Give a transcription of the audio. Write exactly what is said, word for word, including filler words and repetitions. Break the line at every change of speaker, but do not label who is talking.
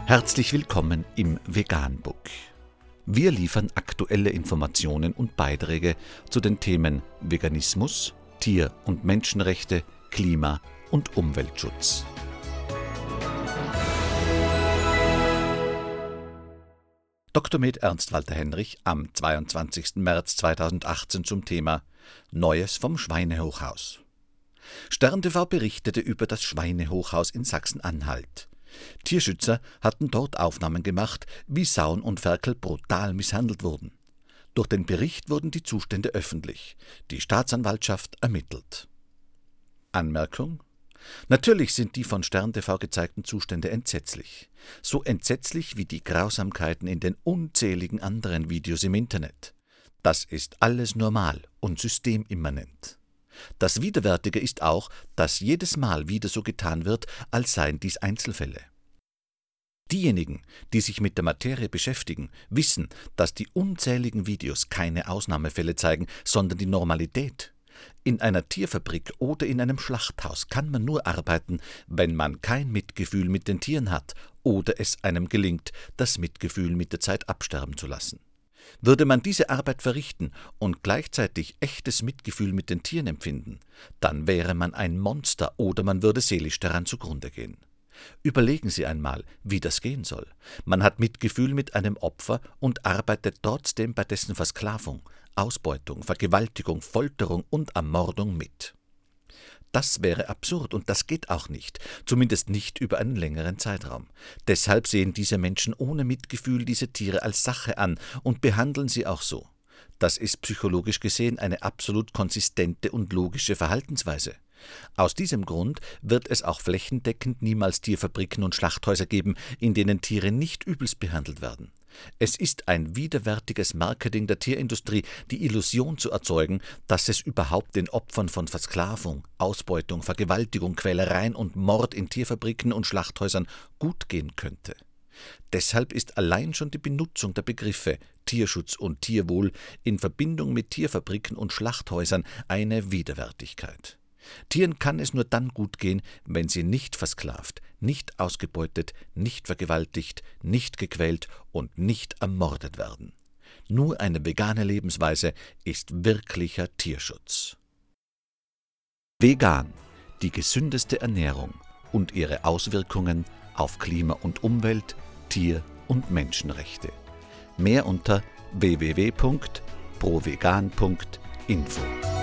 Herzlich willkommen im Veganbook. Wir liefern aktuelle Informationen und Beiträge zu den Themen Veganismus, Tier- und Menschenrechte, Klima- und Umweltschutz. Doktor med. Ernst Walter Henrich am zweiundzwanzigsten März zweitausendachtzehn zum Thema Neues vom Schweinehochhaus. Stern T V berichtete über das Schweinehochhaus in Sachsen-Anhalt. Tierschützer hatten dort Aufnahmen gemacht, wie Sauen und Ferkel brutal misshandelt wurden. Durch den Bericht wurden die Zustände öffentlich. Die Staatsanwaltschaft ermittelt. Anmerkung: Natürlich sind die von Stern T V gezeigten Zustände entsetzlich. So entsetzlich wie die Grausamkeiten in den unzähligen anderen Videos im Internet. Das ist alles normal und systemimmanent. Das Widerwärtige ist auch, dass jedes Mal wieder so getan wird, als seien dies Einzelfälle. Diejenigen, die sich mit der Materie beschäftigen, wissen, dass die unzähligen Videos keine Ausnahmefälle zeigen, sondern die Normalität. In einer Tierfabrik oder in einem Schlachthaus kann man nur arbeiten, wenn man kein Mitgefühl mit den Tieren hat oder es einem gelingt, das Mitgefühl mit der Zeit absterben zu lassen. Würde man diese Arbeit verrichten und gleichzeitig echtes Mitgefühl mit den Tieren empfinden, dann wäre man ein Monster oder man würde seelisch daran zugrunde gehen. Überlegen Sie einmal, wie das gehen soll. Man hat Mitgefühl mit einem Opfer und arbeitet trotzdem bei dessen Versklavung, Ausbeutung, Vergewaltigung, Folterung und Ermordung mit. Das wäre absurd und das geht auch nicht, zumindest nicht über einen längeren Zeitraum. Deshalb sehen diese Menschen ohne Mitgefühl diese Tiere als Sache an und behandeln sie auch so. Das ist psychologisch gesehen eine absolut konsistente und logische Verhaltensweise. Aus diesem Grund wird es auch flächendeckend niemals Tierfabriken und Schlachthäuser geben, in denen Tiere nicht übelst behandelt werden. Es ist ein widerwärtiges Marketing der Tierindustrie, die Illusion zu erzeugen, dass es überhaupt den Opfern von Versklavung, Ausbeutung, Vergewaltigung, Quälereien und Mord in Tierfabriken und Schlachthäusern gut gehen könnte. Deshalb ist allein schon die Benutzung der Begriffe Tierschutz und Tierwohl in Verbindung mit Tierfabriken und Schlachthäusern eine Widerwärtigkeit. Tieren kann es nur dann gut gehen, wenn sie nicht versklavt, nicht ausgebeutet, nicht vergewaltigt, nicht gequält und nicht ermordet werden. Nur eine vegane Lebensweise ist wirklicher Tierschutz. Vegan, die gesündeste Ernährung und ihre Auswirkungen auf Klima und Umwelt, Tier- und Menschenrechte. Mehr unter w w w punkt provegan punkt info.